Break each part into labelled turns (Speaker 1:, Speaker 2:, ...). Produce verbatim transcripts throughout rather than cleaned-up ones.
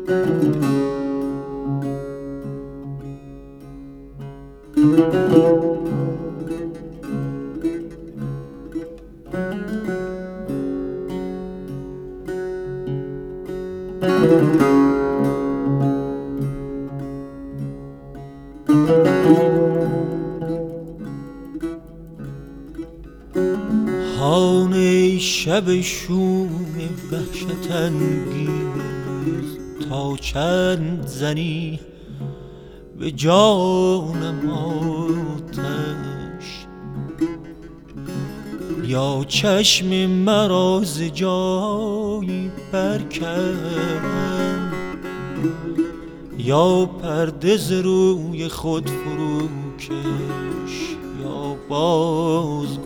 Speaker 1: هان ای شب شوم وحشت انگیز، تا چند زنی به جانم آتش، یا چشم مرا ز جایی برکن، یا پرده ز روی خود فروکش، یا باز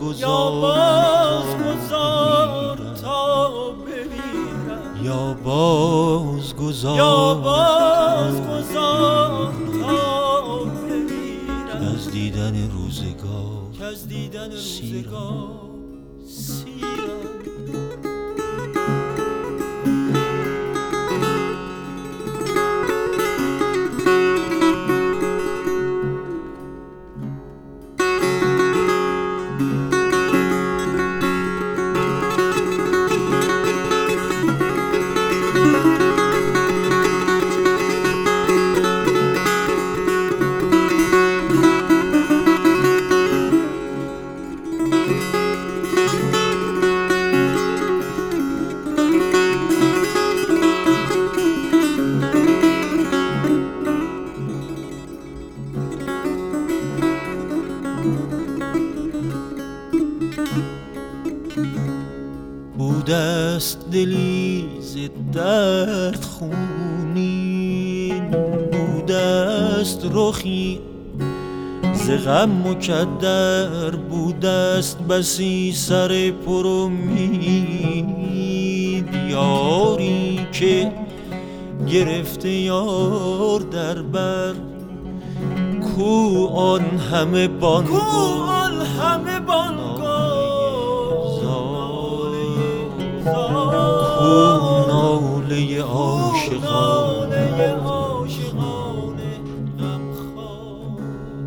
Speaker 1: گذار تا بمیرم، یا باز گذار تا بمیرم، که از دیدن روزگار سیرم. بودست دلی ز درد خونین، بودست رخی ز غم مکدر، بودست بسی سر پر امید، یاری که گرفته یار در بر، کو آن همه بانگو کو ناله عاشقانه غمخوار.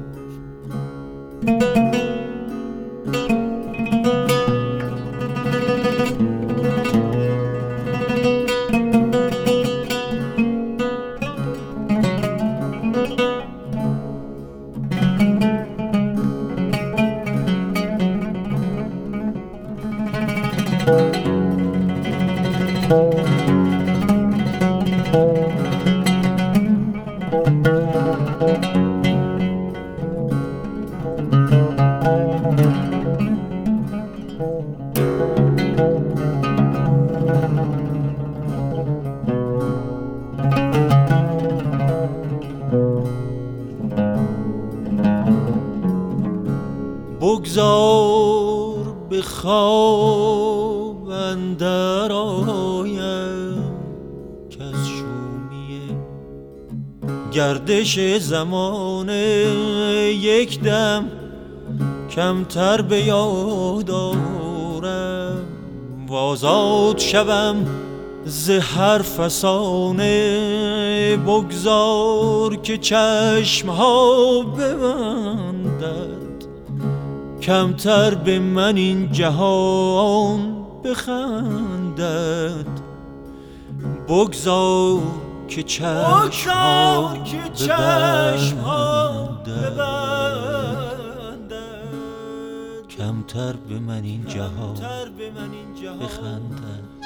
Speaker 1: بگذار به خواب اندر آیم، کز شومی گردش زمانه یک دم کمتر به یاد آرم، و آزاد شوم ز هر فسانه. بگذار که چشم ها ببندد، کمتر به من این جهان بخندد. بگذار که چشم ها ببندد، کمتر به من این جهان بخندد.